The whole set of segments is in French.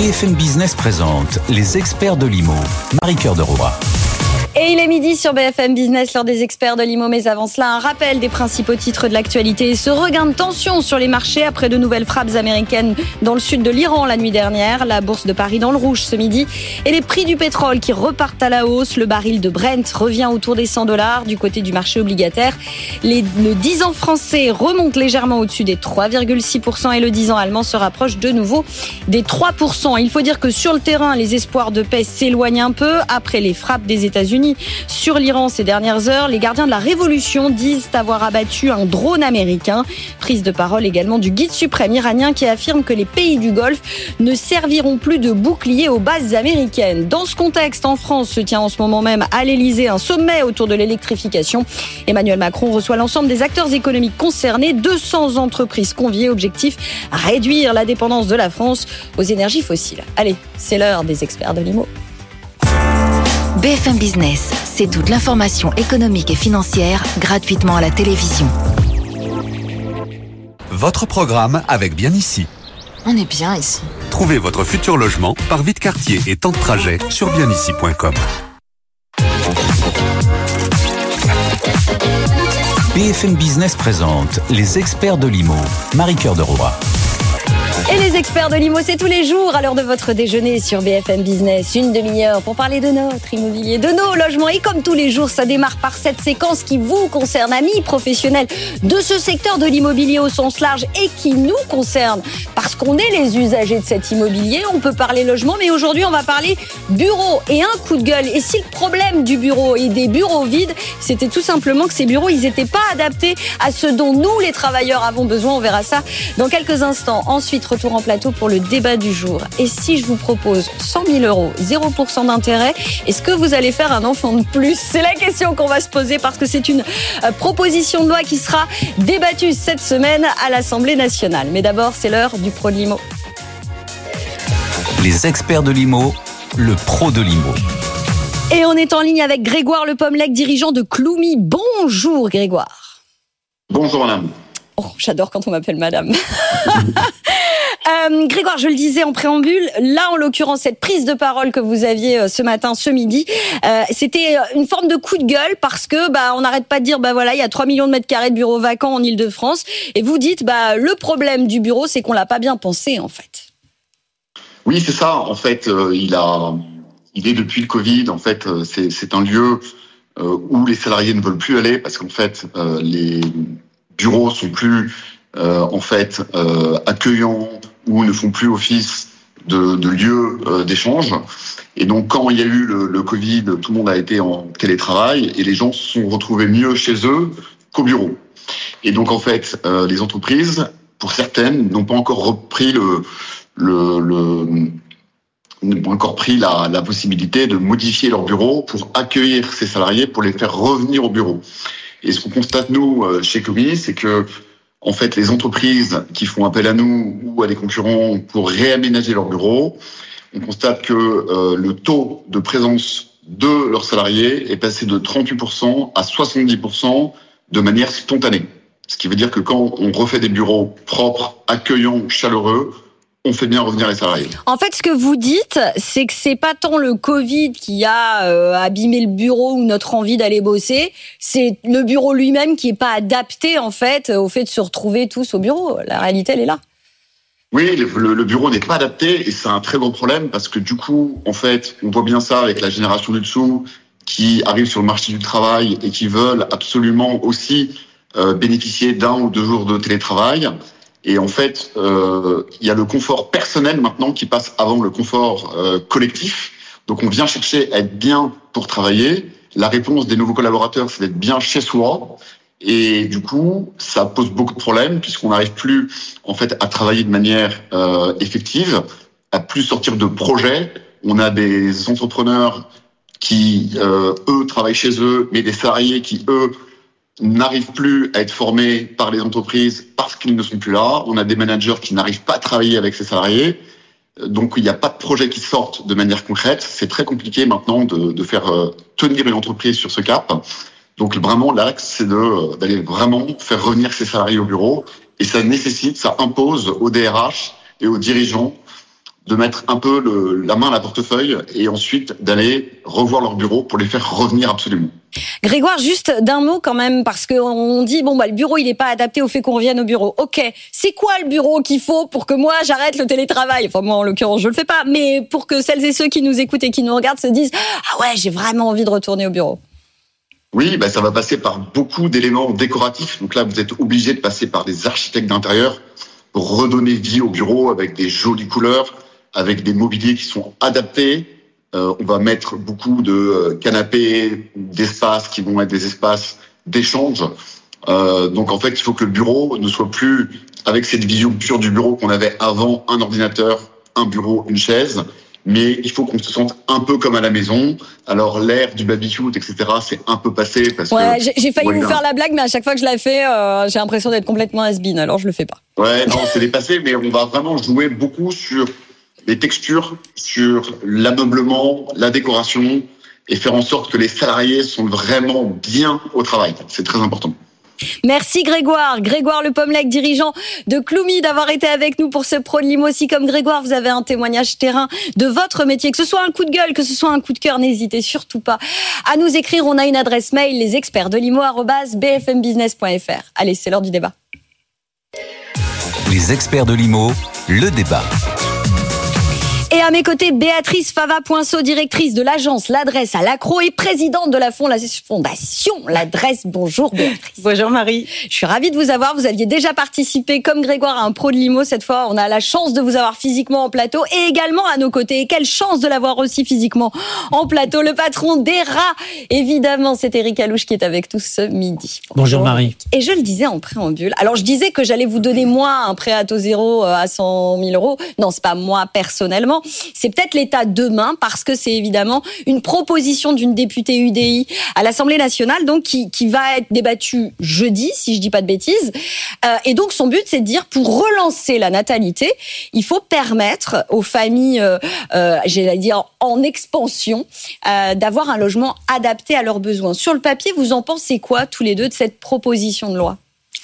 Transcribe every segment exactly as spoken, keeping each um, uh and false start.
F M Business présente les experts de l'I M O. Marie-Cœur de Roy. Et il est midi sur B F M Business, l'heure des experts de l'I M O. Mais avant cela, un rappel des principaux titres de l'actualité. Ce regain de tension sur les marchés après de nouvelles frappes américaines dans le sud de l'Iran la nuit dernière. La bourse de Paris dans le rouge ce midi. Et les prix du pétrole qui repartent à la hausse. Le baril de Brent revient autour des cent dollars du côté du marché obligataire. Les, le dix ans français remonte légèrement au-dessus des trois virgule six pour cent et le dix ans allemand se rapproche de nouveau des trois pour cent. Il faut dire que sur le terrain, les espoirs de paix s'éloignent un peu après les frappes des États-Unis sur l'Iran ces dernières heures. Les gardiens de la révolution disent avoir abattu un drone américain. Prise de parole également du guide suprême iranien qui affirme que les pays du Golfe ne serviront plus de bouclier aux bases américaines. Dans ce contexte, en France se tient en ce moment même à l'Elysée un sommet autour de l'électrification. Emmanuel Macron reçoit l'ensemble des acteurs économiques concernés. deux cents entreprises conviées. Objectif, réduire la dépendance de la France aux énergies fossiles. Allez, c'est l'heure des experts de l'I M O. B F M Business, c'est toute l'information économique et financière gratuitement à la télévision. Votre programme avec Bien Ici. On est bien ici. Trouvez votre futur logement par vie de quartier et temps de trajet sur bien ici point com. B F M Business présente les experts de l'I M O. Marie-Cœur de Roy. Et les experts de l'I M O, c'est tous les jours à l'heure de votre déjeuner sur B F M Business. Une demi-heure pour parler de notre immobilier, de nos logements. Et comme tous les jours, ça démarre par cette séquence qui vous concerne, amis professionnels de ce secteur de l'immobilier au sens large et qui nous concerne parce qu'on est les usagers de cet immobilier. On peut parler logement, mais aujourd'hui, on va parler bureau et un coup de gueule. Et si le problème du bureau et des bureaux vides, c'était tout simplement que ces bureaux, ils n'étaient pas adaptés à ce dont nous, les travailleurs, avons besoin. On verra ça dans quelques instants. Ensuite, retour en plateau pour le débat du jour. Et si je vous propose cent mille euros, zéro pour cent d'intérêt, est-ce que vous allez faire un enfant de plus? C'est la question qu'on va se poser parce que c'est une euh, proposition de loi qui sera débattue cette semaine à l'Assemblée nationale. Mais d'abord, c'est l'heure du pro de l'I M O. Les experts de l'I M O, le pro de l'I M O. Et on est en ligne avec Grégoire Le Pommelec, dirigeant de Cloumy. Bonjour Grégoire. Bonjour madame. Oh, j'adore quand on m'appelle madame. Euh, Grégoire, je le disais en préambule, là en l'occurrence cette prise de parole que vous aviez euh, ce matin, ce midi, euh, c'était une forme de coup de gueule parce que bah on n'arrête pas de dire bah voilà il y a trois millions de mètres carrés de bureaux vacants en Île-de-France et vous dites bah le problème du bureau c'est qu'on l'a pas bien pensé en fait. Oui c'est ça en fait euh, il a il est depuis le Covid en fait euh, c'est c'est un lieu euh, où les salariés ne veulent plus aller parce qu'en fait euh, les bureaux sont plus euh, en fait euh, accueillants ou ne font plus office de, de lieu euh, d'échange. Et donc, quand il y a eu le, le Covid, tout le monde a été en télétravail et les gens se sont retrouvés mieux chez eux qu'au bureau. Et donc, en fait, euh, les entreprises, pour certaines, n'ont pas encore repris le, le, le n'ont pas encore pris la, la possibilité de modifier leur bureau pour accueillir ces salariés, pour les faire revenir au bureau. Et ce qu'on constate nous chez Cloumy, c'est que en fait, les entreprises qui font appel à nous ou à des concurrents pour réaménager leurs bureaux, on constate que euh, le taux de présence de leurs salariés est passé de trente-huit pour cent à soixante-dix pour cent de manière spontanée. Ce qui veut dire que quand on refait des bureaux propres, accueillants, chaleureux, on fait bien revenir les salariés. En fait, ce que vous dites, c'est que c'est pas tant le Covid qui a euh, abîmé le bureau ou notre envie d'aller bosser, c'est le bureau lui-même qui est pas adapté en fait au fait de se retrouver tous au bureau. La réalité, elle est là. Oui, le, le bureau n'est pas adapté et c'est un très gros problème parce que du coup, en fait, on voit bien ça avec la génération du dessous qui arrive sur le marché du travail et qui veulent absolument aussi euh, bénéficier d'un ou deux jours de télétravail. Et en fait, euh, il y a le confort personnel maintenant qui passe avant le confort euh, collectif. Donc, on vient chercher à être bien pour travailler. La réponse des nouveaux collaborateurs, c'est d'être bien chez soi. Et du coup, ça pose beaucoup de problèmes puisqu'on n'arrive plus en fait à travailler de manière euh, effective, à plus sortir de projets. On a des entrepreneurs qui, euh, eux, travaillent chez eux, mais des salariés qui, eux, n'arrivent plus à être formés par les entreprises parce qu'ils ne sont plus là. On a des managers qui n'arrivent pas à travailler avec ces salariés. Donc, il n'y a pas de projet qui sortent de manière concrète. C'est très compliqué maintenant de, de faire euh, tenir une entreprise sur ce cap. Donc, vraiment, l'axe, c'est de, d'aller vraiment faire revenir ces salariés au bureau. Et ça nécessite, ça impose aux D R H et aux dirigeants de mettre un peu le, la main à la portefeuille et ensuite d'aller revoir leur bureau pour les faire revenir absolument. Grégoire, juste d'un mot quand même, parce qu'on dit, bon, bah, le bureau, il n'est pas adapté au fait qu'on revienne au bureau. Ok, c'est quoi le bureau qu'il faut pour que moi, j'arrête le télétravail? Enfin, moi, en l'occurrence, je le fais pas, mais pour que celles et ceux qui nous écoutent et qui nous regardent se disent, ah ouais, j'ai vraiment envie de retourner au bureau. Oui, bah, ça va passer par beaucoup d'éléments décoratifs. Donc là, vous êtes obligé de passer par des architectes d'intérieur pour redonner vie au bureau avec des jolies couleurs, avec des mobiliers qui sont adaptés. Euh, on va mettre beaucoup de euh, canapés, d'espaces qui vont être des espaces d'échange. Euh, donc en fait, il faut que le bureau ne soit plus avec cette vision pure du bureau qu'on avait avant, un ordinateur, un bureau, une chaise. Mais il faut qu'on se sente un peu comme à la maison. Alors l'air du baby-foot, et cetera, c'est un peu passé parce ouais, que j'ai, j'ai failli ouais, vous faire la blague, mais à chaque fois que je la fais, euh, j'ai l'impression d'être complètement has-been. Alors je le fais pas. Ouais, non, c'est dépassé, mais on va vraiment jouer beaucoup sur les textures, sur l'ameublement, la décoration, et faire en sorte que les salariés sont vraiment bien au travail. C'est très important. Merci Grégoire. Grégoire Le Pommelec, dirigeant de Cloumy, d'avoir été avec nous pour ce Pro de Limo. Si comme Grégoire, vous avez un témoignage terrain de votre métier, que ce soit un coup de gueule, que ce soit un coup de cœur, n'hésitez surtout pas à nous écrire. On a une adresse mail, les experts de limo arobase b f m business point f r. Allez, c'est l'heure du débat. Les experts de l'I M O, le débat. Et à mes côtés, Béatrice Fava-Poinceau, directrice de l'agence L'Adresse à l'Accro et présidente de la fondation L'Adresse. Bonjour Béatrice. Bonjour Marie. Je suis ravie de vous avoir. Vous aviez déjà participé, comme Grégoire, à un Pro de Limo. Cette fois, on a la chance de vous avoir physiquement en plateau et également à nos côtés. Et quelle chance de l'avoir aussi physiquement en plateau. Le patron des rats, évidemment, c'est Eric Alouche qui est avec nous ce midi. Bonjour, Bonjour Marie. Et je le disais en préambule. Alors, je disais que j'allais vous donner, moi, un prêt à taux zéro à cent mille euros. Non, c'est pas moi personnellement. C'est peut-être l'État demain, parce que c'est évidemment une proposition d'une députée U D I à l'Assemblée nationale, donc qui, qui va être débattue jeudi, si je dis pas de bêtises. Euh, et donc son but, c'est de dire, pour relancer la natalité, il faut permettre aux familles, euh, euh, j'allais dire en expansion, euh, d'avoir un logement adapté à leurs besoins. Sur le papier, vous en pensez quoi tous les deux de cette proposition de loi ?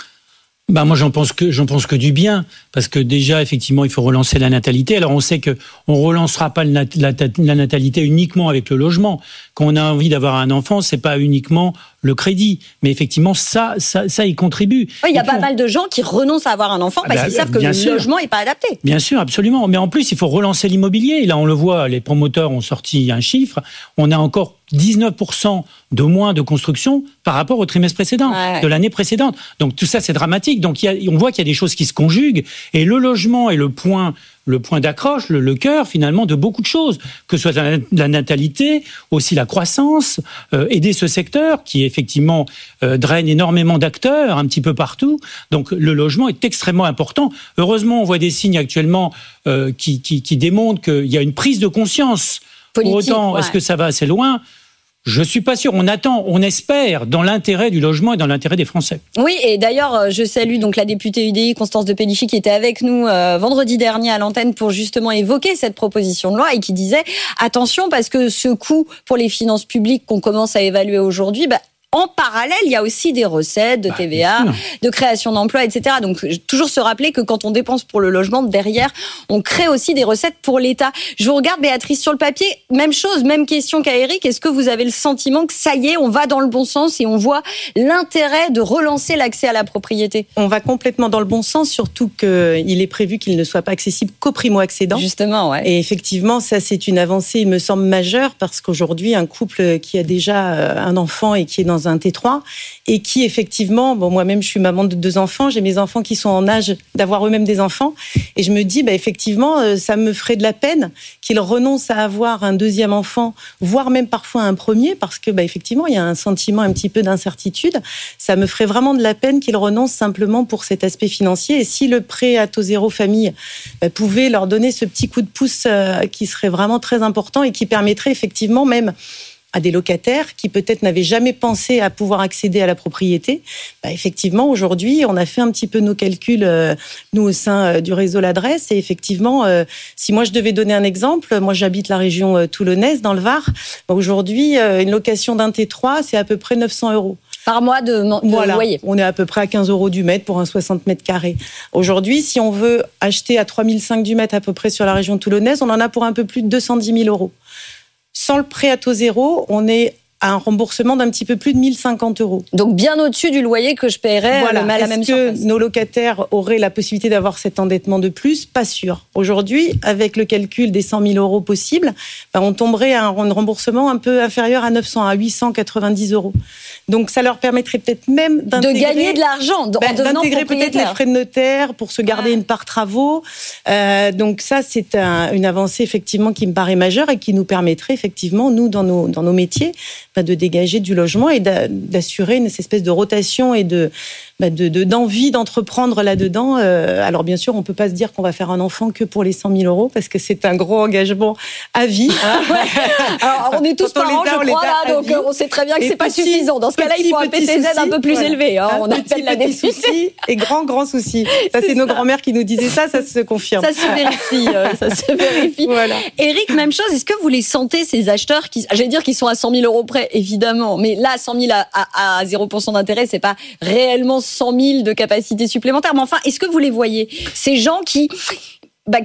Bah moi j'en pense que j'en pense que du bien, parce que déjà effectivement il faut relancer la natalité. Alors on sait que on relancera pas la, la, la natalité uniquement avec le logement. Quand on a envie d'avoir un enfant, c'est pas uniquement le crédit, mais effectivement ça ça ça y contribue. Oui, il y a pas mal de gens qui renoncent à avoir un enfant parce bah, qu'ils savent que le sûr. logement est pas adapté. Bien sûr, absolument. Mais en plus il faut relancer l'immobilier. Et là on le voit, les promoteurs ont sorti un chiffre. On a encore dix-neuf pour cent de moins de construction par rapport au trimestre précédent, ouais. de l'année précédente. Donc tout ça, c'est dramatique. Donc il y a, on voit qu'il y a des choses qui se conjuguent. Et le logement est le point, le point d'accroche, le, le cœur finalement de beaucoup de choses, que ce soit la, la natalité, aussi la croissance, euh, aider ce secteur qui effectivement euh, draine énormément d'acteurs un petit peu partout. Donc le logement est extrêmement important. Heureusement, on voit des signes actuellement euh, qui, qui, qui démontrent qu'il y a une prise de conscience. Politique, Pour autant, ouais. est-ce que ça va assez loin ? Je suis pas sûr. On attend, on espère dans l'intérêt du logement et dans l'intérêt des Français. Oui, et d'ailleurs, je salue donc la députée U D I, Constance de Pellichy, qui était avec nous euh, vendredi dernier à l'antenne pour justement évoquer cette proposition de loi et qui disait attention parce que ce coût pour les finances publiques qu'on commence à évaluer aujourd'hui, bah, en parallèle, il y a aussi des recettes de T V A, bah, de création d'emplois, et cetera. Donc, toujours se rappeler que quand on dépense pour le logement, derrière, on crée aussi des recettes pour l'État. Je vous regarde, Béatrice, sur le papier, même chose, même question qu'à Eric. Est-ce que vous avez le sentiment que ça y est, on va dans le bon sens et on voit l'intérêt de relancer l'accès à la propriété ? On va complètement dans le bon sens, surtout qu'il est prévu qu'il ne soit pas accessible qu'aux primo-accédants. Justement, ouais. Et effectivement, ça, c'est une avancée, il me semble, majeure, parce qu'aujourd'hui, un couple qui a déjà un enfant et qui est dans un T trois et qui effectivement, bon moi-même je suis maman de deux enfants, j'ai mes enfants qui sont en âge d'avoir eux-mêmes des enfants et je me dis bah effectivement ça me ferait de la peine qu'ils renoncent à avoir un deuxième enfant, voire même parfois un premier parce que bah effectivement il y a un sentiment un petit peu d'incertitude. Ça me ferait vraiment de la peine qu'ils renoncent simplement pour cet aspect financier et si le prêt à taux zéro famille bah, pouvait leur donner ce petit coup de pouce euh, qui serait vraiment très important et qui permettrait effectivement même à des locataires qui peut-être n'avaient jamais pensé à pouvoir accéder à la propriété. Bah, effectivement, aujourd'hui, on a fait un petit peu nos calculs, euh, nous, au sein euh, du réseau L'Adresse. Et effectivement, euh, si moi, je devais donner un exemple, moi, j'habite la région euh, toulonnaise, dans le Var. Bah, aujourd'hui, euh, une location d'un T trois, c'est à peu près neuf cents euros. Par mois de, de voilà. loyer. On est à peu près à quinze euros du mètre pour un soixante mètres carrés. Aujourd'hui, si on veut acheter à trois mille cinq du mètre à peu près sur la région toulonnaise, on en a pour un peu plus de deux cent dix mille euros. Sans le prêt à taux zéro, on est à un remboursement d'un petit peu plus de mille cinquante euros. Donc bien au-dessus du loyer que je paierais voilà. à la même Est-ce que surface. nos locataires auraient la possibilité d'avoir cet endettement de plus ? Pas sûr. Aujourd'hui, avec le calcul des cent mille euros possibles, ben on tomberait à un remboursement un peu inférieur à neuf cents, à huit cent quatre-vingt-dix euros. Donc ça leur permettrait peut-être même d'intégrer... De gagner de l'argent, ben, en devenant d'intégrer peut-être les frais de notaire pour se garder ouais. une part travaux. Euh, donc ça, c'est un, une avancée effectivement qui me paraît majeure et qui nous permettrait effectivement, nous, dans nos, dans nos métiers, ben, de dégager du logement et d'assurer une espèce de rotation et de, de, de, d'envie d'entreprendre là-dedans. Euh, alors bien sûr, on ne peut pas se dire qu'on va faire un enfant que pour les cent mille euros parce que c'est un gros engagement à vie. Hein. Ouais. Alors on est tous parents, je crois, là, donc on sait très bien que ce n'est pas suffisant. Dans ce cas-là, il faut un P T Z souci, un peu plus voilà. élevé. Hein. On petit, appelle la souci et grand, grand souci. Ça, c'est, c'est nos grands-mères qui nous disaient ça, ça se confirme. Ça se vérifie. Euh, ça se vérifie. Voilà. Éric, même chose, est-ce que vous les sentez, ces acheteurs qui, j'allais dire qu'ils sont à cent mille euros près, évidemment, mais là, cent mille à, à, à zéro pour cent d'intérêt, c'est pas réellement cent mille de capacité supplémentaire. Mais enfin, est-ce que vous les voyez ? Ces gens qui... Bah,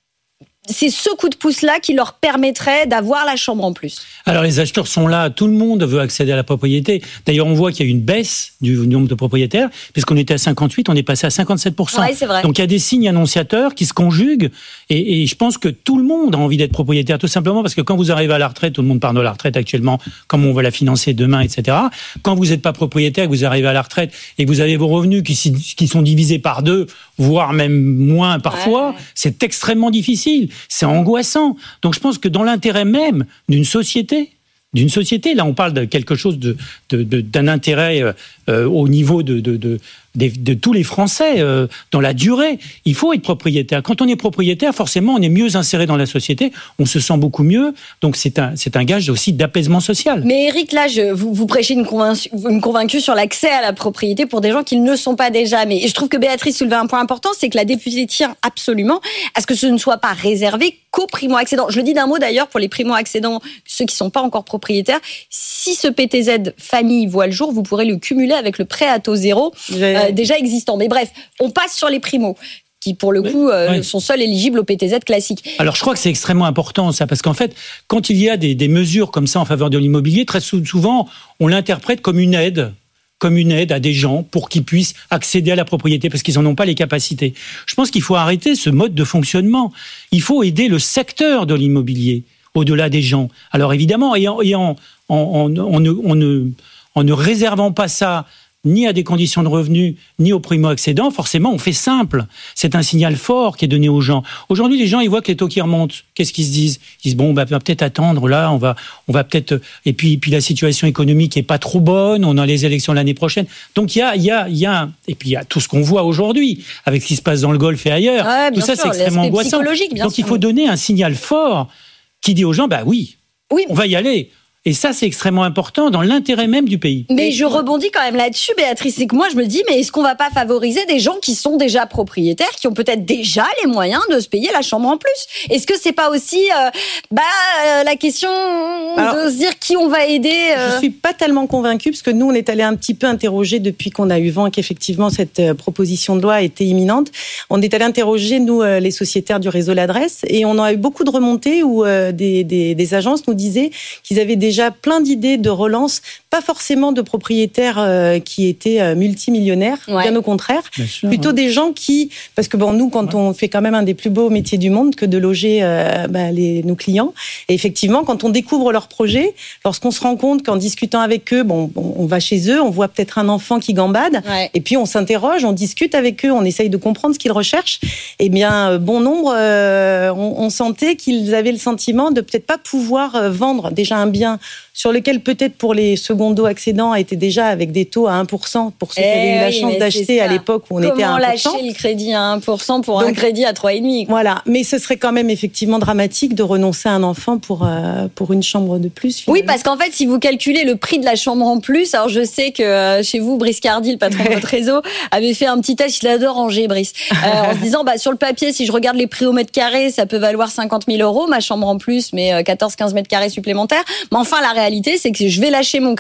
c'est ce coup de pouce-là qui leur permettrait d'avoir la chambre en plus. Alors les acheteurs sont là, tout le monde veut accéder à la propriété. D'ailleurs, on voit qu'il y a eu une baisse du nombre de propriétaires, puisqu'on était à cinquante-huit, on est passé à cinquante-sept pour cent. Ouais, c'est vrai. Donc il y a des signes annonciateurs qui se conjuguent, et, et je pense que tout le monde a envie d'être propriétaire, tout simplement parce que quand vous arrivez à la retraite, tout le monde parle de la retraite actuellement, comment on va la financer demain, et cetera. Quand vous n'êtes pas propriétaire, que vous arrivez à la retraite et que vous avez vos revenus qui, qui sont divisés par deux, voire même moins parfois, ouais. c'est extrêmement difficile. C'est angoissant. Donc je pense que dans l'intérêt même d'une société, d'une société, là on parle de quelque chose de, de, de d'un intérêt euh, au niveau de, de, de, de, de tous les Français euh, dans la durée. Il faut être propriétaire. Quand on est propriétaire, forcément, on est mieux inséré dans la société, on se sent beaucoup mieux. Donc c'est un, c'est un gage aussi d'apaisement social. Mais Éric, là, je, vous, vous prêchez une convaincue, une convaincue sur l'accès à la propriété pour des gens qui ne le sont pas déjà. Mais je trouve que Béatrice soulevait un point important, c'est que la députée tient absolument à ce que ce ne soit pas réservé qu'aux primo-accédants. Je le dis d'un mot d'ailleurs pour les primo-accédants, ceux qui ne sont pas encore propriétaires. Si ce P T Z famille voit le jour, vous pourrez le cumuler avec le prêt à taux zéro euh, déjà existant. Mais bref, on passe sur les primos qui, pour le coup, euh, oui. sont seuls éligibles au P T Z classique. Alors, je crois que c'est extrêmement important, ça, parce qu'en fait, quand il y a des, des mesures comme ça en faveur de l'immobilier, très souvent, on l'interprète comme une aide, comme une aide à des gens pour qu'ils puissent accéder à la propriété, parce qu'ils n'en ont pas les capacités. Je pense qu'il faut arrêter ce mode de fonctionnement. Il faut aider le secteur de l'immobilier, au-delà des gens. Alors, évidemment, et en, et en, en, en, en, ne, en, ne, en ne réservant pas ça ni à des conditions de revenus, ni aux primo-accédants, forcément, on fait simple. C'est un signal fort qui est donné aux gens. Aujourd'hui, les gens, ils voient que les taux qui remontent. Qu'est-ce qu'ils se disent ? Ils disent, bon, bah, on va peut-être attendre, là, on va, on va peut-être... Et puis, puis la situation économique est pas trop bonne, on a les élections l'année prochaine. Donc, il y a, il y a, il y a... Et puis, il y a tout ce qu'on voit aujourd'hui, avec ce qui se passe dans le Golfe et ailleurs. Ouais, tout ça, sûr, c'est extrêmement angoissant. Donc, sûr. il faut donner un signal fort qui dit aux gens, bah oui, oui. on va y aller. Et ça, c'est extrêmement important dans l'intérêt même du pays. Mais je rebondis quand même là-dessus, Béatrice. C'est que moi, je me dis, mais est-ce qu'on va pas favoriser des gens qui sont déjà propriétaires, qui ont peut-être déjà les moyens de se payer la chambre en plus ? Est-ce que c'est pas aussi euh, bah, euh, la question Alors, de se dire qui on va aider euh... Je suis pas tellement convaincue, parce que nous, on est allé un petit peu interroger depuis qu'on a eu vent qu'effectivement cette euh, proposition de loi était imminente. On est allé interroger, nous, euh, les sociétaires du réseau L'Adresse, et on a eu beaucoup de remontées où euh, des, des, des agences nous disaient qu'ils avaient déjà déjà plein d'idées de relance, pas forcément de propriétaires euh, qui étaient euh, multimillionnaires, ouais. bien au contraire, bien sûr, plutôt ouais. des gens qui, parce que bon, nous, quand ouais. on fait quand même un des plus beaux métiers du monde que de loger euh, bah, les, nos clients, et effectivement, quand on découvre leurs projets, lorsqu'on se rend compte qu'en discutant avec eux, bon, bon on va chez eux, on voit peut-être un enfant qui gambade, ouais. et puis on s'interroge, on discute avec eux, on essaye de comprendre ce qu'ils recherchent, et bien, bon nombre, euh, on, on sentait qu'ils avaient le sentiment de peut-être pas pouvoir vendre déjà un bien sur lequel peut-être pour les secondo-accédants était déjà avec des taux à un pour cent pour ceux qui avaient eu la chance d'acheter à l'époque où on Comment était à un pour cent. Comment lâcher le crédit à un pour cent pour Donc, un crédit à trois virgule cinq quoi. Voilà, mais ce serait quand même effectivement dramatique de renoncer à un enfant pour, euh, pour une chambre de plus. Finalement. Oui, parce qu'en fait, si vous calculez le prix de la chambre en plus, alors je sais que euh, chez vous, Brice Cardi, le patron de votre réseau, avait fait un petit test, il adore ranger, Brice, euh, en se disant, bah, sur le papier, si je regarde les prix au mètre carré, ça peut valoir cinquante mille euros, ma chambre en plus, mais quatorze à quinze mètres carrés supplémentaires. Mais enfin, la réalité, c'est que je vais lâcher mon crédit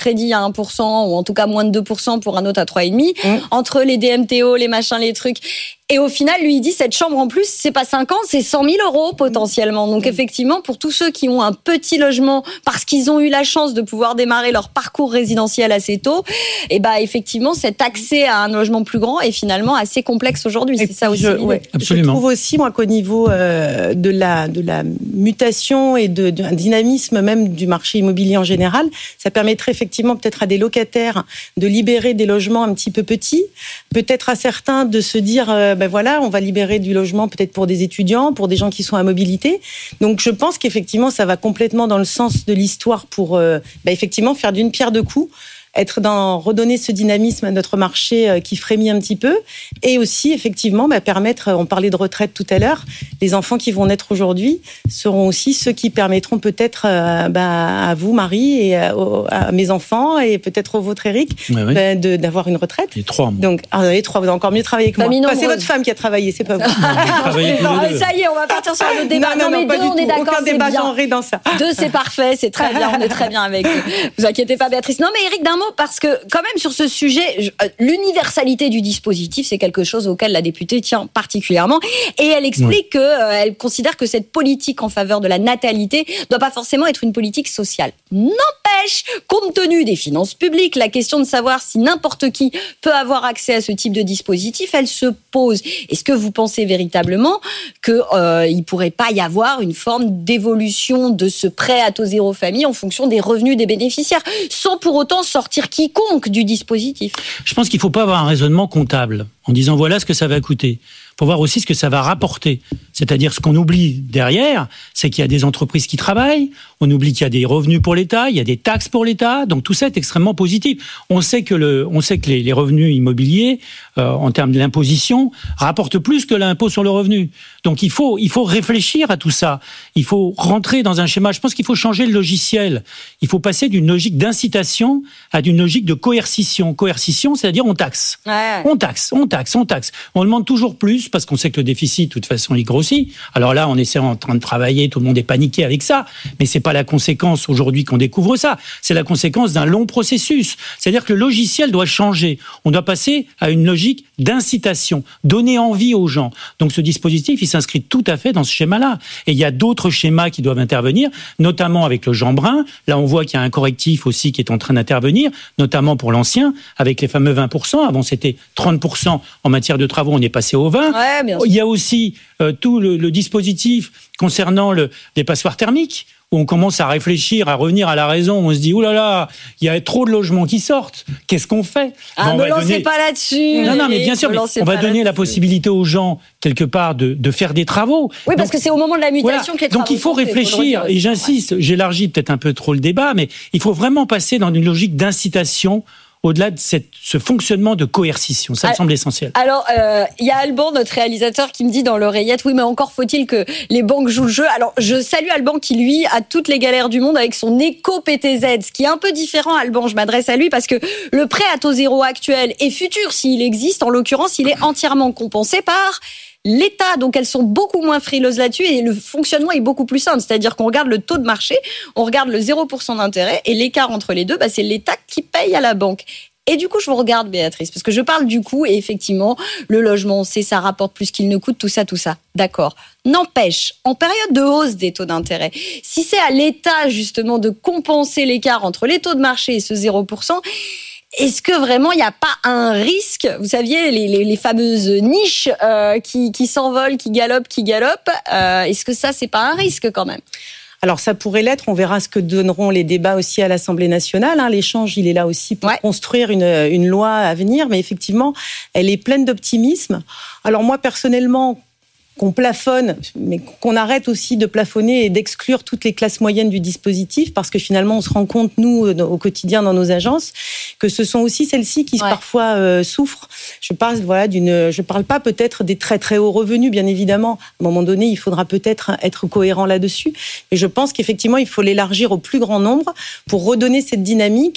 crédit à un pour cent ou en tout cas moins de deux pour cent pour un autre à trois virgule cinq pour cent, mmh. entre les D M T O, les machins, les trucs. Et au final, lui, il dit, cette chambre en plus, c'est pas cinq ans, c'est cent mille euros potentiellement. Donc effectivement, pour tous ceux qui ont un petit logement, parce qu'ils ont eu la chance de pouvoir démarrer leur parcours résidentiel assez tôt, et bah effectivement, cet accès à un logement plus grand est finalement assez complexe aujourd'hui. C'est ça aussi. Je, ouais, absolument. Je trouve aussi, moi, qu'au niveau euh, de la de la mutation et de, d'un dynamisme même du marché immobilier en général, ça permettrait effectivement peut-être à des locataires de libérer des logements un petit peu petits, peut-être à certains de se dire euh, ben voilà, on va libérer du logement peut-être pour des étudiants, pour des gens qui sont à mobilité. Donc je pense qu'effectivement, ça va complètement dans le sens de l'histoire pour euh, ben effectivement faire d'une pierre deux coups. Être dans redonner ce dynamisme à notre marché qui frémit un petit peu, et aussi effectivement bah, permettre, on parlait de retraite tout à l'heure, les enfants qui vont naître aujourd'hui seront aussi ceux qui permettront peut-être euh, bah, à vous Marie et à, à mes enfants et peut-être au vôtre Eric ouais, oui. bah, de, d'avoir une retraite. Les trois. Moi. Donc ah, les trois, vous avez encore mieux travaillé que Famille moi. Enfin, c'est votre femme qui a travaillé, c'est pas vous. non, ça y est, on va partir sur le débat. Non, non, non, non, mais deux, on est d'accord, aucun c'est débat bien. genré dans ça. Deux, c'est parfait, c'est très bien, on est très bien avec vous. Vous inquiétez pas, Béatrice. Non, mais Eric, d'un mot, parce que quand même sur ce sujet, l'universalité du dispositif, c'est quelque chose auquel la députée tient particulièrement. Et elle explique oui. qu'elle considère que cette politique en faveur de la natalité ne doit pas forcément être une politique sociale. N'empêche, compte tenu des finances publiques, la question de savoir si n'importe qui peut avoir accès à ce type de dispositif, elle se pose. Est-ce que vous pensez véritablement qu'il euh, ne pourrait pas y avoir une forme d'évolution de ce prêt à taux zéro famille en fonction des revenus des bénéficiaires, sans pour autant sortir quiconque du dispositif? Je pense qu'il ne faut pas avoir un raisonnement comptable en disant voilà ce que ça va coûter. Il faut voir aussi ce que ça va rapporter. C'est-à-dire ce qu'on oublie derrière, c'est qu'il y a des entreprises qui travaillent, on oublie qu'il y a des revenus pour l'État, il y a des taxes pour l'État, donc tout ça est extrêmement positif. On sait que, le, on sait que les, les revenus immobiliers, euh, en termes de l'imposition, rapportent plus que l'impôt sur le revenu. Donc il faut, il faut réfléchir à tout ça. Il faut rentrer dans un schéma. Je pense qu'il faut changer le logiciel. Il faut passer d'une logique d'incitation à d'une logique de coercition. Coercition, c'est-à-dire on taxe. Ouais. On taxe, on taxe, on taxe. On demande toujours plus parce qu'on sait que le déficit, de toute façon, il grossit. Alors là, on est en train de travailler, tout le monde est paniqué avec ça, mais c'est pas la conséquence aujourd'hui qu'on découvre ça. C'est la conséquence d'un long processus. C'est-à-dire que le logiciel doit changer. On doit passer à une logique d'incitation, donner envie aux gens. Donc ce dispositif, il s'inscrit tout à fait dans ce schéma-là. Et il y a d'autres schémas qui doivent intervenir, notamment avec le Jean Brun. Là, on voit qu'il y a un correctif aussi qui est en train d'intervenir, notamment pour l'ancien, avec les fameux vingt pour cent. Avant, c'était trente pour cent en matière de travaux, on est passé au vingt. Ouais, bien sûr. Il y a aussi euh, tout le, le dispositif concernant le, les passoires thermiques, où on commence à réfléchir, à revenir à la raison, on se dit, oh là là, il y a trop de logements qui sortent, qu'est-ce qu'on fait? Ah, ne lancez donner... pas là-dessus. Non, non, mais bien sûr, mais on va donner la possibilité aux gens, quelque part, de, de faire des travaux. Oui, parce Donc, que c'est au moment de la mutation voilà. que les travaux Donc il faut réfléchir, et j'insiste, ouais. j'élargis peut-être un peu trop le débat, mais il faut vraiment passer dans une logique d'incitation au-delà de cette, ce fonctionnement de coercition. Ça me semble essentiel. Alors, il euh, y a Alban, notre réalisateur, qui me dit dans l'oreillette, oui, mais encore faut-il que les banques jouent le jeu. Alors, je salue Alban qui, lui, a toutes les galères du monde avec son éco-P T Z, ce qui est un peu différent, Alban, je m'adresse à lui, parce que le prêt à taux zéro actuel et futur, s'il existe, en l'occurrence, il est entièrement compensé par l'État, donc elles sont beaucoup moins frileuses là-dessus et le fonctionnement est beaucoup plus simple. C'est-à-dire qu'on regarde le taux de marché, on regarde le zéro pour cent d'intérêt et l'écart entre les deux, bah, c'est l'État qui paye à la banque. Et du coup, je vous regarde, Béatrice, parce que je parle du coût et effectivement, le logement, on sait, ça rapporte plus qu'il ne coûte, tout ça, tout ça. D'accord. N'empêche, en période de hausse des taux d'intérêt, si c'est à l'État, justement, de compenser l'écart entre les taux de marché et ce zéro pour cent, est-ce que vraiment il n'y a pas un risque? Vous saviez, les, les, les fameuses niches euh, qui, qui s'envolent, qui galopent, qui galopent. Euh, est-ce que ça, c'est pas un risque quand même? Alors ça pourrait l'être, on verra ce que donneront les débats aussi à l'Assemblée nationale. Hein. L'échange, il est là aussi pour ouais. construire une, une loi à venir, mais effectivement, elle est pleine d'optimisme. Alors moi, personnellement, qu'on plafonne, mais qu'on arrête aussi de plafonner et d'exclure toutes les classes moyennes du dispositif, parce que finalement, on se rend compte, nous, au quotidien dans nos agences, que ce sont aussi celles-ci qui ouais. parfois euh, souffrent. Je parle, voilà, d'une, je parle pas peut-être des très très hauts revenus, bien évidemment. À un moment donné, il faudra peut-être être cohérent là-dessus, mais je pense qu'effectivement, il faut l'élargir au plus grand nombre pour redonner cette dynamique.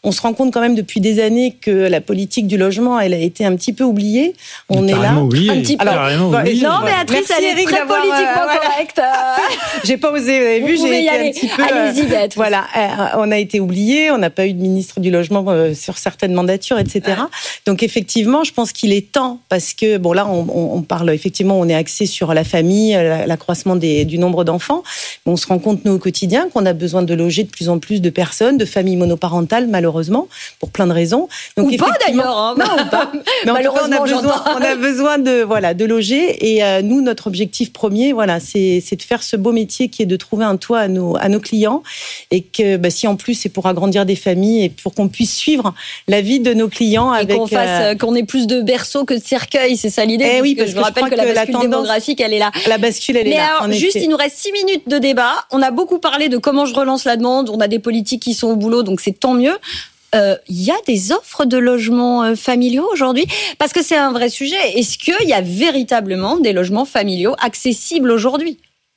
on se rend compte quand même depuis des années que la politique du logement, elle a été un petit peu oubliée. On est là. Oublié. Un petit peu. Alors, bah, oublié. Non, Béatrice, elle est Eric, très politiquement euh, correcte. J'ai pas osé, vous avez vu, vous j'ai été aller. un petit peu. Allez-y, Béatrice. Voilà, euh, on a été oubliés, on n'a pas eu de ministre du logement euh, sur certaines mandatures, et cetera. Ouais. Donc effectivement, je pense qu'il est temps, parce que bon là, on, on parle effectivement, on est axé sur la famille, l'accroissement des, du nombre d'enfants. On se rend compte, nous, au quotidien, qu'on a besoin de loger de plus en plus de personnes, de familles monoparentales, malheureusement, pour plein de raisons. Donc, ou pas d'ailleurs. Hein. Non, ou pas. Mais en tout cas, on a besoin, on a besoin de, voilà, de loger. Et euh, nous, notre objectif premier, voilà, c'est, c'est de faire ce beau métier qui est de trouver un toit à nos, à nos clients. Et que bah, si en plus, c'est pour agrandir des familles et pour qu'on puisse suivre la vie de nos clients. Et avec, qu'on fasse, euh, qu'on ait plus de berceaux que de cercueils, c'est ça l'idée. Eh oui, parce que je vous rappelle que, que la bascule la tendance, démographique, elle est là. La bascule, elle Mais est là. alors, juste, il nous reste six minutes de débat. On a beaucoup parlé de comment je relance la demande. On a des politiques qui sont au boulot, donc c'est tant mieux. Il euh, y a des offres de logements euh, familiaux aujourd'hui? Parce que c'est un vrai sujet. Est-ce qu'il y a véritablement des logements familiaux accessibles aujourd'hui?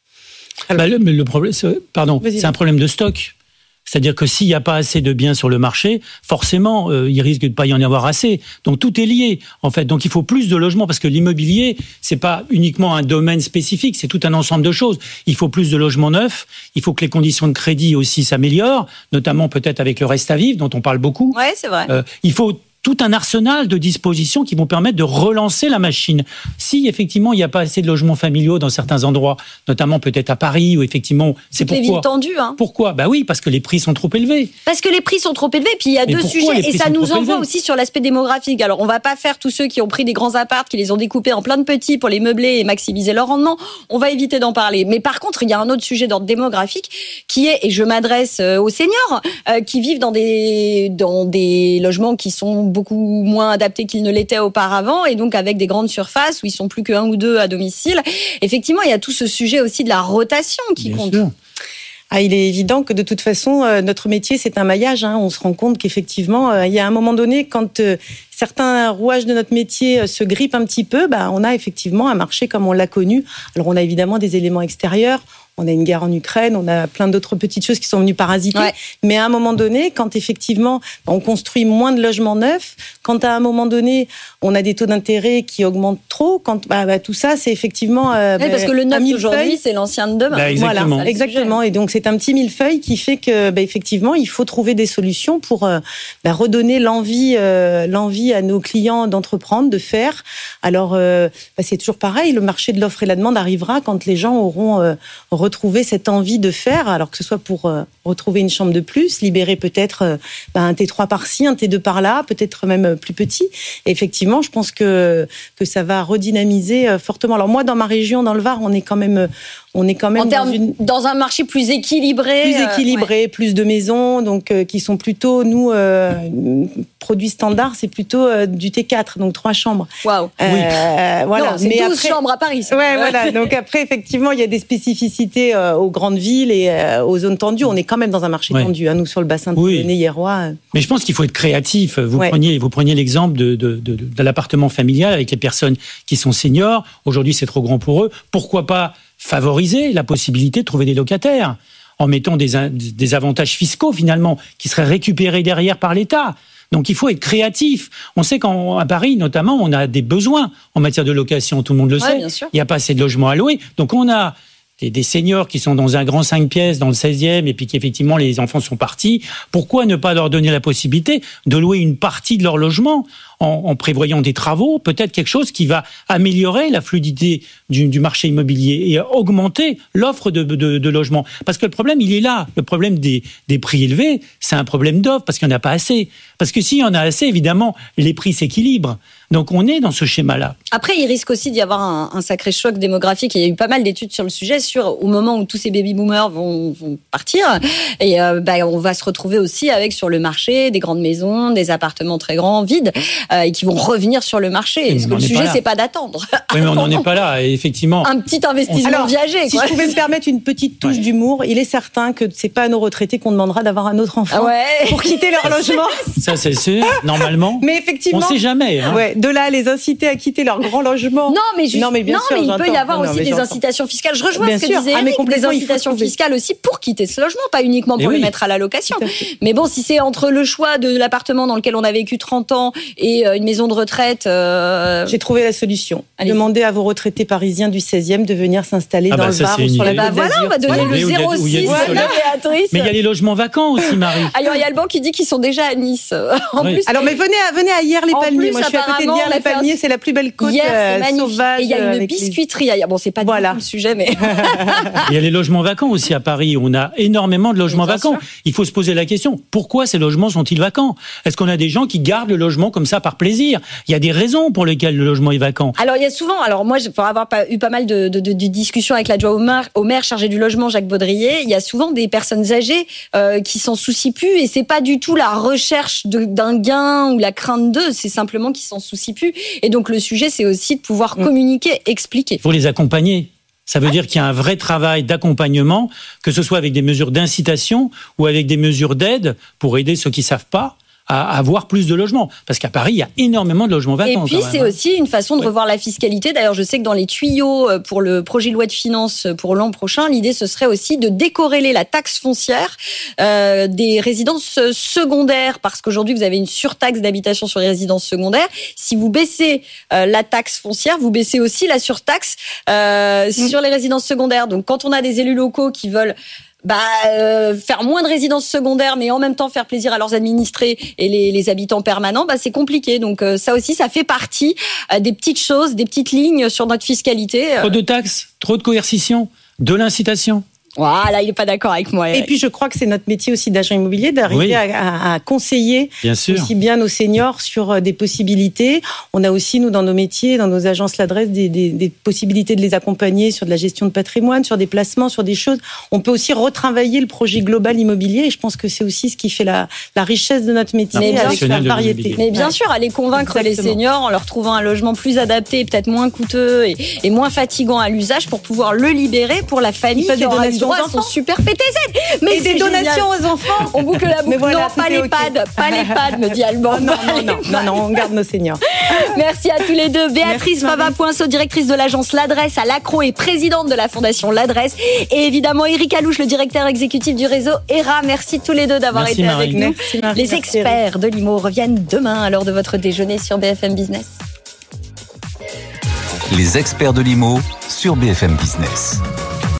bah, le, le problème, c'est, pardon, Vas-y. c'est un problème de stock. C'est-à-dire que s'il n'y a pas assez de biens sur le marché, forcément, euh, il risque de ne pas y en avoir assez. Donc tout est lié, en fait. Donc il faut plus de logements, parce que l'immobilier, c'est pas uniquement un domaine spécifique, c'est tout un ensemble de choses. Il faut plus de logements neufs, il faut que les conditions de crédit aussi s'améliorent, notamment peut-être avec le reste à vivre, dont on parle beaucoup. Ouais, c'est vrai. Euh, il faut tout un arsenal de dispositions qui vont permettre de relancer la machine. Si effectivement il n'y a pas assez de logements familiaux dans certains endroits, notamment peut-être à Paris, où effectivement c'est Toutes pourquoi. Les villes tendues, hein. Pourquoi ? Bah oui, parce que les prix sont trop élevés. Parce que les prix sont trop élevés, puis il y a Mais deux sujets, et ça nous envoie aussi sur l'aspect démographique. Alors on va pas faire tous ceux qui ont pris des grands apparts, qui les ont découpés en plein de petits pour les meubler et maximiser leur rendement. On va éviter d'en parler. Mais par contre, il y a un autre sujet d'ordre démographique qui est, et je m'adresse aux seniors, euh, qui vivent dans des dans des logements qui sont beaucoup moins adaptés qu'ils ne l'étaient auparavant, et donc avec des grandes surfaces où ils sont plus que un ou deux à domicile. Effectivement, il y a tout ce sujet aussi de la rotation qui Bien compte. sûr. Ah, il est évident que de toute façon, euh, notre métier, c'est un maillage. Hein. On se rend compte qu'effectivement, euh, il y a un moment donné, quand euh, certains rouages de notre métier euh, se grippent un petit peu, bah, on a effectivement un marché comme on l'a connu. Alors, on a évidemment des éléments extérieurs. On a une guerre en Ukraine, on a plein d'autres petites choses qui sont venues parasiter. Ouais. Mais à un moment donné, quand effectivement on construit moins de logements neufs, quand à un moment donné on a des taux d'intérêt qui augmentent trop, quand bah, bah, tout ça c'est effectivement euh, oui, parce que le neuf d'aujourd'hui c'est l'ancien de demain. Bah, exactement. Voilà, exactement. Et donc c'est un petit millefeuille qui fait que bah, effectivement il faut trouver des solutions pour euh, bah, redonner l'envie, euh, l'envie à nos clients d'entreprendre, de faire. Alors euh, bah, c'est toujours pareil. Le marché de l'offre et la demande arrivera quand les gens auront euh, retrouver cette envie de faire, alors que ce soit pour euh, retrouver une chambre de plus, libérer peut-être euh, bah, un T trois par-ci, un T deux par-là, peut-être même plus petit. Et effectivement, je pense que, que ça va redynamiser euh, fortement. Alors moi, dans ma région, dans le Var, on est quand même... On est quand même en termes, dans, une... dans un marché plus équilibré. Plus équilibré, euh, ouais. plus de maisons, donc euh, qui sont plutôt, nous, euh, produits standards, c'est plutôt euh, du T quatre, donc trois chambres. Waouh. Euh, oui. Voilà. Non, c'est mais douze après... chambres à Paris. Ça. Ouais, voilà. Donc après, effectivement, il y a des spécificités euh, aux grandes villes et euh, aux zones tendues. On est quand même dans un marché ouais. tendu, hein, nous sur le bassin de oui. Hérois. Euh... Mais je pense qu'il faut être créatif. Vous ouais. preniez, vous preniez l'exemple de, de, de, de l'appartement familial avec les personnes qui sont seniors. Aujourd'hui, c'est trop grand pour eux. Pourquoi pas favoriser la possibilité de trouver des locataires en mettant des, des avantages fiscaux finalement qui seraient récupérés derrière par l'État. Donc il faut être créatif. On sait qu'à Paris notamment, on a des besoins en matière de location, tout le monde le ouais, sait. bien sûr. Il n'y a pas assez de logements à louer. Donc on a des, des seniors qui sont dans un grand cinq pièces dans le seizième et puis qu'effectivement les enfants sont partis. Pourquoi ne pas leur donner la possibilité de louer une partie de leur logement en, en prévoyant des travaux, peut-être quelque chose qui va améliorer la fluidité du, du marché immobilier et augmenter l'offre de, de, de logements. Parce que le problème, il est là. Le problème des, des prix élevés, c'est un problème d'offre parce qu'il n'y en a pas assez. Parce que s'il y en a assez, évidemment, les prix s'équilibrent. Donc on est dans ce schéma-là. Après, il risque aussi d'y avoir un, un sacré choc démographique. Il y a eu pas mal d'études sur le sujet, sur au moment où tous ces baby-boomers vont, vont partir. Et euh, bah, on va se retrouver aussi avec sur le marché des grandes maisons, des appartements très grands, vides. euh, et qui vont revenir sur le marché. Parce que le sujet, c'est pas d'attendre. Oui, mais on n'en est pas là. Et effectivement, un petit investissement Alors, viager. Si quoi. je pouvais me permettre une petite touche ouais. d'humour, il est certain que c'est pas à nos retraités qu'on demandera d'avoir un autre enfant ouais. pour quitter leur logement. Ça, c'est sûr, normalement. Mais effectivement, on sait jamais. Hein. Ouais, de là à les inciter à quitter leur grand logement. Non, mais, juste, non, mais, bien non, sûr, mais il peut y avoir non, aussi non, des j'entends. incitations fiscales. Je rejoins bien ce que sûr. disait ah, mais Eric, des incitations fiscales aussi pour quitter ce logement, pas uniquement pour et le oui. mettre à la location. Mais bon, si c'est entre le choix de l'appartement dans lequel on a vécu trente ans et une maison de retraite... Euh... J'ai trouvé la solution. Allez. Demandez à vos retraités parisiens du seizième de venir s'installer ah dans bah le ça, Var ou sur la bah Côte voilà, d'Azur. on va donner ouais, le zéro six, voilà, Béatrice. Mais il y a les logements vacants aussi, Marie. Alors, il y a le banc qui dit qu'ils sont déjà à Nice. En oui. plus, Alors, mais venez à, venez à Hyères-les-Palmiers. Moi, je suis à côté de Hyères-les-Palmiers. C'est la plus belle côte Hier, c'est euh, magnifique. sauvage. Et il y a une biscuiterie. Les... Bon, c'est pas voilà. du tout le sujet, mais... Il y a les logements vacants aussi à Paris. On a énormément de logements vacants. Sûr. Il faut se poser la question, pourquoi ces logements sont-ils vacants ? Est-ce qu'on a des gens qui gardent le logement comme ça par plaisir ? Il y a des raisons pour lesquelles le logement est vacant. Alors, il y a souvent... Alors, moi, pour avoir pas, eu pas mal de, de, de, de discussions avec l'adjoint au maire, au maire chargé du logement, Jacques Baudrier, il y a souvent des personnes âgées euh, qui s'en soucient plus et c'est pas du tout la recherche de, d'un gain ou la crainte d'eux, c'est simplement qu'ils s'en soucient plus. Et donc, le sujet, c'est aussi de pouvoir mmh. communiquer, expliquer. Il faut les accompagner. Ça veut dire qu'il y a un vrai travail d'accompagnement, que ce soit avec des mesures d'incitation ou avec des mesures d'aide pour aider ceux qui savent pas à avoir plus de logements. Parce qu'à Paris, il y a énormément de logements vacants. Et puis, c'est aussi une façon de revoir la fiscalité. D'ailleurs, je sais que dans les tuyaux pour le projet de loi de finances pour l'an prochain, l'idée, ce serait aussi de décorréler la taxe foncière euh, des résidences secondaires. Parce qu'aujourd'hui, vous avez une surtaxe d'habitation sur les résidences secondaires. Si vous baissez euh, la taxe foncière, vous baissez aussi la surtaxe euh, mmh. sur les résidences secondaires. Donc, quand on a des élus locaux qui veulent bah, euh, faire moins de résidences secondaires, mais en même temps faire plaisir à leurs administrés et les, les habitants permanents, bah, c'est compliqué. Donc euh, ça aussi, ça fait partie euh, des petites choses, des petites lignes sur notre fiscalité. Trop de taxes, trop de coercition, de l'incitation. Voilà, il n'est pas d'accord avec moi. Et puis, je crois que c'est notre métier aussi d'agent immobilier d'arriver oui. à, à conseiller bien sûr. aussi bien nos seniors sur des possibilités. On a aussi, nous, dans nos métiers, dans nos agences l'adresse, des, des, des possibilités de les accompagner sur de la gestion de patrimoine, sur des placements, sur des choses. On peut aussi retravailler le projet global immobilier et je pense que c'est aussi ce qui fait la, la richesse de notre métier Mais avec sa variété. Mais bien ouais. sûr, aller convaincre Exactement. les seniors en leur trouvant un logement plus adapté, peut-être moins coûteux et, et moins fatigant à l'usage pour pouvoir le libérer pour la famille qui des aura donations à son super P T Z. Mais et des donations génial. aux enfants. On boucle la boucle. Voilà, non, pas les, okay. pads, pas les pads, me dit Alban. Non, non, non, non, non, on garde nos seniors. Merci à tous les deux. Béatrice Fava-Poinceau, directrice de l'agence L'Adresse à l'Accro et présidente de la fondation L'Adresse. Et évidemment, Eric Alouche, le directeur exécutif du réseau E R A. Merci tous les deux d'avoir Merci été Marie. avec nous. Merci Marie. Les experts de l'I M O reviennent demain à l'heure de votre déjeuner sur B F M Business. Les experts de l'I M O sur B F M Business.